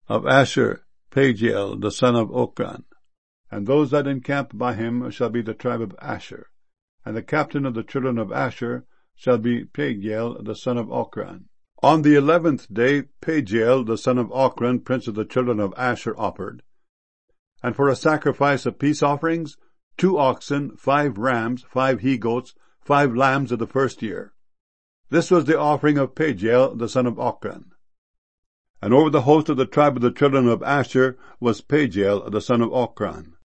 Of Asher, Pagiel the son of Ochran. And those that encamp by him shall be the tribe of Asher. And the captain of the children of Asher shall be Pagiel the son of Ochran. On the 11th day Pagiel the son of Ochran, prince of the children of Asher, offered. And for a sacrifice of peace offerings, 2 oxen, 5 rams, 5 he-goats, 5 lambs of the first year. This was the offering of Pagiel the son of Ochran. And over the host of the tribe of the children of Asher was Pagiel the son of Ochran.